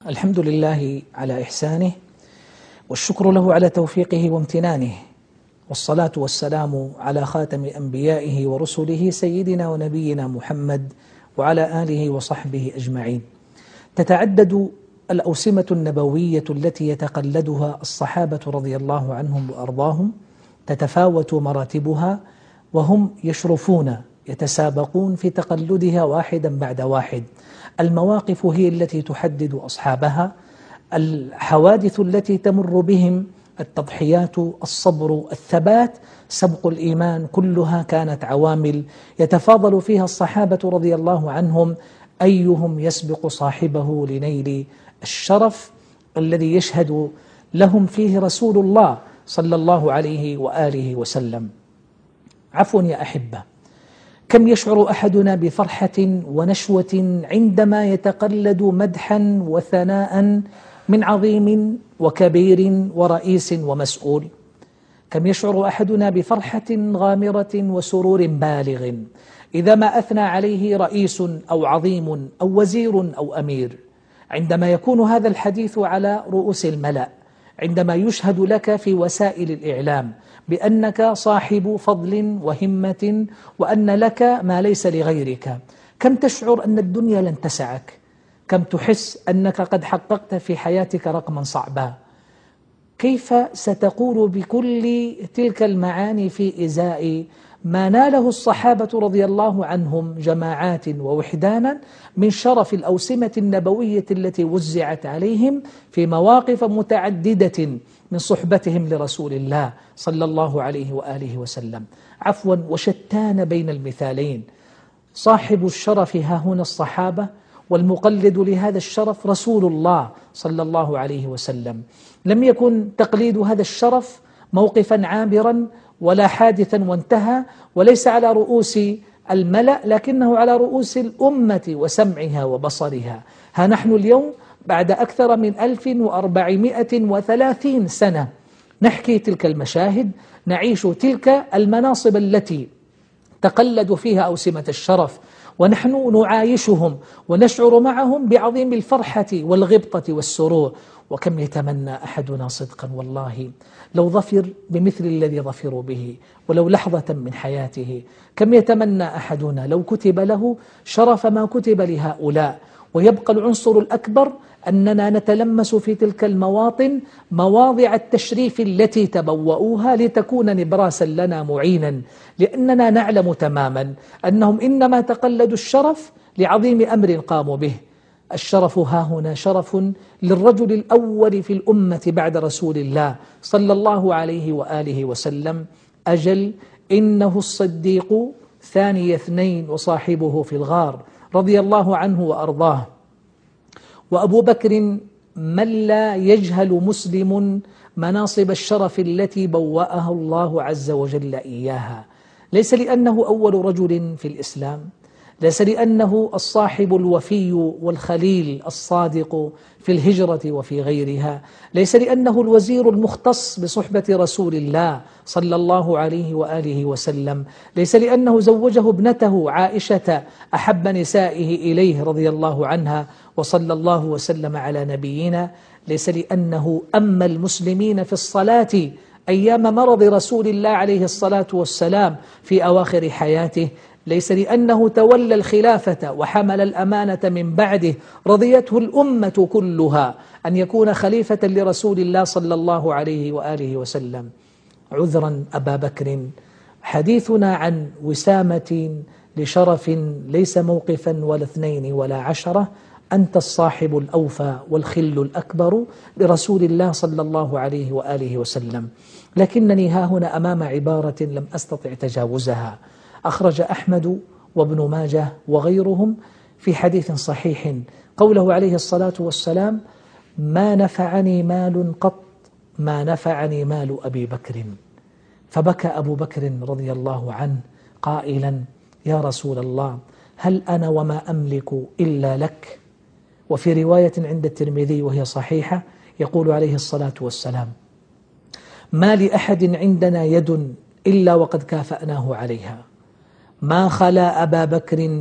الحمد لله على إحسانه، والشكر له على توفيقه وامتنانه، والصلاة والسلام على خاتم أنبيائه ورسله سيدنا ونبينا محمد وعلى آله وصحبه أجمعين. تتعدد الأوسمة النبوية التي يتقلدها الصحابة رضي الله عنهم وأرضاهم، تتفاوت مراتبها وهم يشرفون يتسابقون في تقلدها واحدا بعد واحد. المواقف هي التي تحدد أصحابها، الحوادث التي تمر بهم، التضحيات، الصبر، الثبات، سبق الإيمان، كلها كانت عوامل يتفاضل فيها الصحابة رضي الله عنهم أيهم يسبق صاحبه لنيل الشرف الذي يشهد لهم فيه رسول الله صلى الله عليه وآله وسلم. عفوا يا أحبة، كم يشعر أحدنا بفرحة ونشوة عندما يتقلد مدحا وثناء من عظيم وكبير ورئيس ومسؤول. كم يشعر أحدنا بفرحة غامرة وسرور بالغ إذا ما أثنى عليه رئيس أو عظيم أو وزير أو أمير، عندما يكون هذا الحديث على رؤوس الملأ، عندما يشهد لك في وسائل الإعلام بأنك صاحب فضل وهمة وأن لك ما ليس لغيرك. كم تشعر أن الدنيا لن تسعك، كم تحس أنك قد حققت في حياتك رقما صعبا. كيف ستقول بكل تلك المعاني في إزاء ما ناله الصحابة رضي الله عنهم جماعات ووحدانا من شرف الأوسمة النبوية التي وزعت عليهم في مواقف متعددة من صحبتهم لرسول الله صلى الله عليه وآله وسلم. عفوا، وشتان بين المثالين، صاحب الشرف ها هنا الصحابة، والمقلد لهذا الشرف رسول الله صلى الله عليه وسلم. لم يكن تقليد هذا الشرف موقفا عابرا ولا حادثا وانتهى، وليس على رؤوس الملأ، لكنه على رؤوس الأمة وسمعها وبصرها. ها نحن اليوم بعد أكثر من 1430 سنة نحكي تلك المشاهد، نعيش تلك المناصب التي تقلدوا فيها أوسمة الشرف، ونحن نعايشهم ونشعر معهم بعظيم الفرحة والغبطة والسرور. وكم يتمنى أحدنا صدقا والله لو ظفر بمثل الذي ظفروا به ولو لحظة من حياته. كم يتمنى أحدنا لو كتب له شرف ما كتب لهؤلاء. ويبقى العنصر الأكبر أننا نتلمس في تلك المواطن مواضع التشريف التي تبوؤوها لتكون نبراسا لنا معينا، لأننا نعلم تماما أنهم إنما تقلدوا الشرف لعظيم أمر قاموا به. الشرف ها هنا شرف للرجل الأول في الأمة بعد رسول الله صلى الله عليه وآله وسلم. أجل، إنه الصديق ثاني اثنين وصاحبه في الغار رضي الله عنه وأرضاه. وأبو بكر من لا يجهل مسلم مناصب الشرف التي بوأها الله عز وجل إياها، ليس لأنه أول رجل في الإسلام، ليس لأنه الصاحب الوفي والخليل الصادق في الهجرة وفي غيرها، ليس لأنه الوزير المختص بصحبة رسول الله صلى الله عليه وآله وسلم، ليس لأنه زوجه ابنته عائشة أحب نسائه إليه رضي الله عنها وصلى الله وسلم على نبينا، ليس لأنه أما المسلمين في الصلاة أيام مرض رسول الله عليه الصلاة والسلام في أواخر حياته، ليس لأنه تولى الخلافة وحمل الأمانة من بعده رضيته الأمة كلها أن يكون خليفة لرسول الله صلى الله عليه وآله وسلم. عذرا أبا بكر، حديثنا عن وسامة لشرف ليس موقفا ولا اثنين ولا عشرة. أنت الصاحب الأوفى والخل الأكبر لرسول الله صلى الله عليه وآله وسلم. لكنني ها هنا أمام عبارة لم أستطع تجاوزها. أخرج أحمد وابن ماجه وغيرهم في حديث صحيح قوله عليه الصلاة والسلام: ما نفعني مال قط ما نفعني مال أبي بكر. فبكى أبو بكر رضي الله عنه قائلا: يا رسول الله، هل أنا وما أملك إلا لك؟ وفي رواية عند الترمذي وهي صحيحة يقول عليه الصلاة والسلام: ما لأحد عندنا يد إلا وقد كافأناه عليها، ما خلا أبا بكر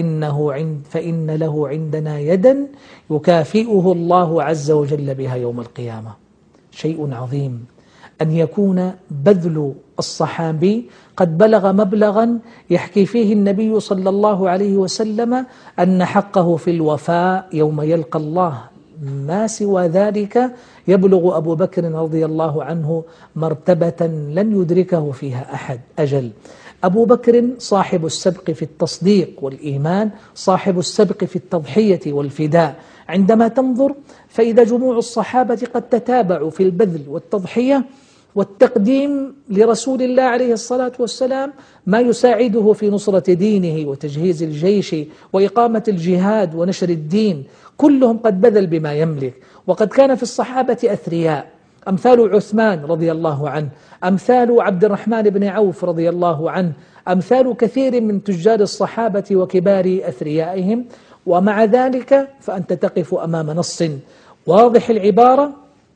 فإن له عندنا يدا يكافئه الله عز وجل بها يوم القيامة. شيء عظيم أن يكون بذل الصحابي قد بلغ مبلغا يحكي فيه النبي صلى الله عليه وسلم أن حقه في الوفاء يوم يلقى الله ما سوى ذلك يبلغ أبو بكر رضي الله عنه مرتبة لن يدركه فيها أحد. أجل أبو بكر صاحب السبق في التصديق والإيمان، صاحب السبق في التضحية والفداء. عندما تنظر فإذا جموع الصحابة قد تتابعوا في البذل والتضحية والتقديم لرسول الله عليه الصلاة والسلام ما يساعده في نصرة دينه وتجهيز الجيش وإقامة الجهاد ونشر الدين، كلهم قد بذل بما يملك. وقد كان في الصحابة أثرياء أمثال عثمان رضي الله عنه، أمثال عبد الرحمن بن عوف رضي الله عنه، أمثال كثير من تجار الصحابة وكبار أثريائهم. ومع ذلك فأنت تقف أمام نص واضح العبارة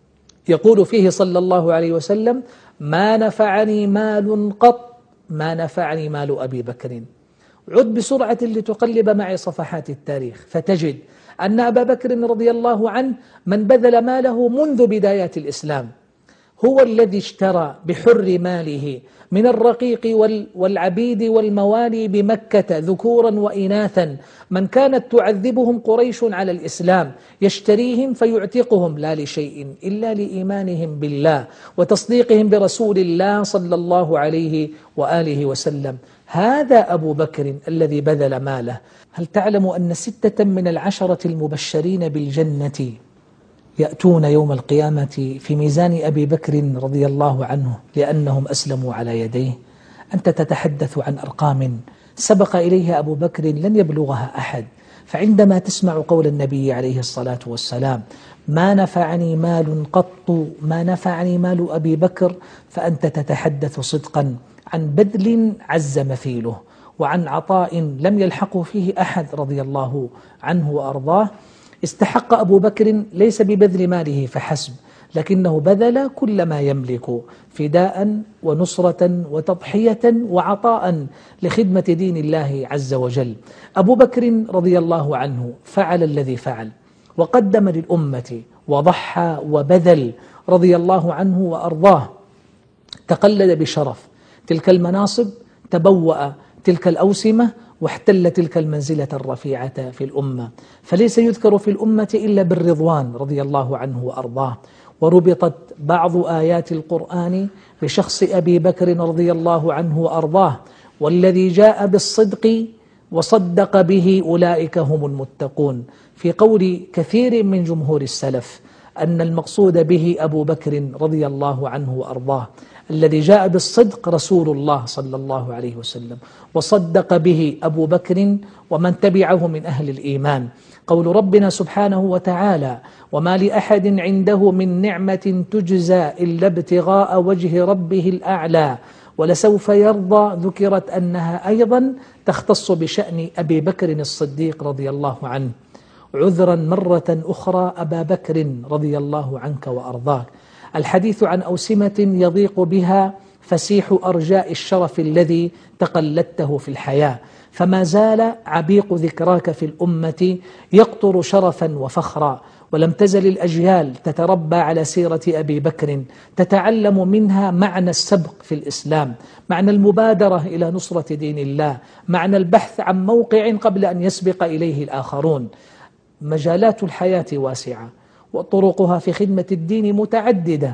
يقول فيه صلى الله عليه وسلم: ما نفعني مال قط ما نفعني مال أبي بكر. عد بسرعة لتقلب معي صفحات التاريخ فتجد أن أبا بكر رضي الله عنه من بذل ماله منذ بدايات الإسلام، هو الذي اشترى بحر ماله من الرقيق والعبيد والموالي بمكة ذكورا وإناثا من كانت تعذبهم قريش على الإسلام، يشتريهم فيعتقهم لا لشيء إلا لإيمانهم بالله وتصديقهم برسول الله صلى الله عليه وآله وسلم. هذا أبو بكر الذي بذل ماله. هل تعلم أن 6 من 10 المبشرين بالجنة يأتون يوم القيامة في ميزان أبي بكر رضي الله عنه لأنهم أسلموا على يديه؟ أنت تتحدث عن أرقام سبق إليها أبو بكر لن يبلغها أحد. فعندما تسمع قول النبي عليه الصلاة والسلام: ما نفعني مال قط ما نفعني مال أبي بكر، فأنت تتحدث صدقا عن بذل عز مثيله وعن عطاء لم يلحق فيه أحد رضي الله عنه وأرضاه. استحق أبو بكر ليس ببذل ماله فحسب، لكنه بذل كل ما يملك فداء ونصرة وتضحية وعطاء لخدمة دين الله عز وجل. أبو بكر رضي الله عنه فعل الذي فعل وقدم للأمة وضحى وبذل رضي الله عنه وأرضاه. تقلد بشرف تلك المناصب، تبوأ تلك الأوسمة، واحتل تلك المنزلة الرفيعة في الأمة. فليس يذكر في الأمة إلا بالرضوان رضي الله عنه وأرضاه. وربطت بعض آيات القرآن بشخص أبي بكر رضي الله عنه وأرضاه: والذي جاء بالصدق وصدق به أولئك هم المتقون. في قول كثير من جمهور السلف أن المقصود به أبو بكر رضي الله عنه وأرضاه. الذي جاء بالصدق رسول الله صلى الله عليه وسلم، وصدق به أبو بكر ومن تبعه من أهل الإيمان. قول ربنا سبحانه وتعالى: وما لأحد عنده من نعمة تجزى إلا ابتغاء وجه ربه الأعلى ولسوف يرضى، ذكرت أنها أيضا تختص بشأن أبي بكر الصديق رضي الله عنه. عذرا مرة أخرى أبا بكر رضي الله عنك وأرضاك. الحديث عن أوسمة يضيق بها فسيح أرجاء الشرف الذي تقلدته في الحياة، فما زال عبيق ذكراك في الأمة يقطر شرفا وفخرا. ولم تزل الأجيال تتربى على سيرة أبي بكر، تتعلم منها معنى السبق في الإسلام، معنى المبادرة إلى نصرة دين الله، معنى البحث عن موقع قبل أن يسبق إليه الآخرون. مجالات الحياة واسعة وطرقها في خدمة الدين متعددة.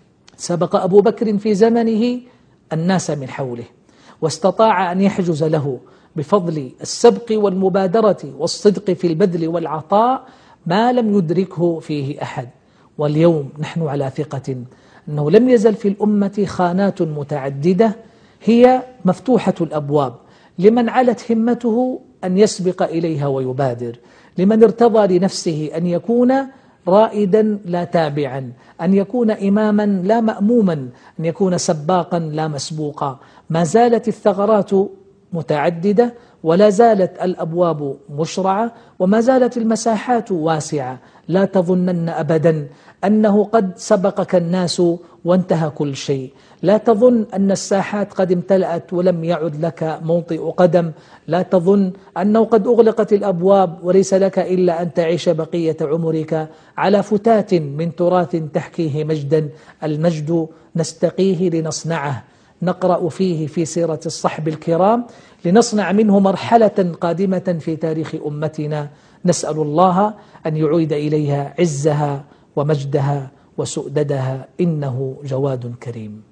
سبق أبو بكر في زمنه الناس من حوله، واستطاع أن يحجز له بفضل السبق والمبادرة والصدق في البذل والعطاء ما لم يدركه فيه أحد. واليوم نحن على ثقة أنه لم يزل في الأمة خانات متعددة هي مفتوحة الأبواب لمن علت همته أن يسبق إليها ويبادر، لمن ارتضى لنفسه أن يكون رائدا لا تابعا، أن يكون إماما لا مأموما، أن يكون سباقا لا مسبوقا. ما زالت الثغرات متعددة ولا زالت الأبواب مشرعة وما زالت المساحات واسعة. لا تظنن أبدا أنه قد سبقك الناس وانتهى كل شيء. لا تظن أن الساحات قد امتلأت ولم يعد لك موطئ قدم. لا تظن أنه قد أغلقت الأبواب وليس لك إلا أن تعيش بقية عمرك على فتات من تراث تحكيه مجدا. المجد نستقيه لنصنعه، نقرأ فيه في سيرة الصحب الكرام لنصنع منه مرحلة قادمة في تاريخ أمتنا. نسأل الله أن يعيد إليها عزها ومجدها وسؤددها، إنه جواد كريم.